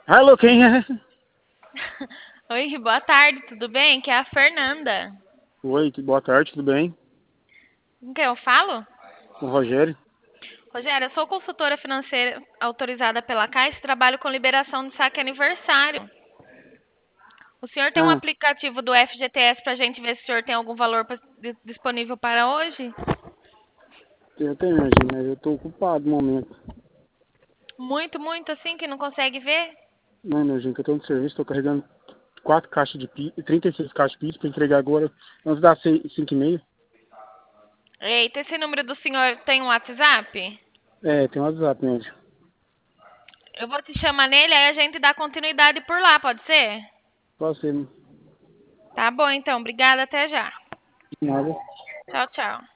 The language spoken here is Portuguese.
Alô, quem é? Oi, boa tarde, tudo bem? Que é a Fernanda. Oi, boa tarde, tudo bem? Com quem eu falo? O Rogério. Rogério, eu sou consultora financeira autorizada pela Caixa e trabalho com liberação de saque aniversário. O senhor tem um Ah, aplicativo do FGTS para a gente ver se o senhor tem algum valor disponível para hoje? eu tenho, minha gente, mas eu tô ocupado no momento. Muito, muito assim que não consegue ver? Não, minha gente, eu tô no serviço, tô carregando 4 caixas de pizza, 36 caixas de pizza pra entregar agora, antes das 5h30. Eita, esse número do senhor tem um WhatsApp? É, tem um WhatsApp, minha gente. Eu vou te chamar nele, aí a gente dá continuidade por lá, pode ser? Pode ser, Tá bom, então. Obrigada, até já. nada. Tchau, tchau.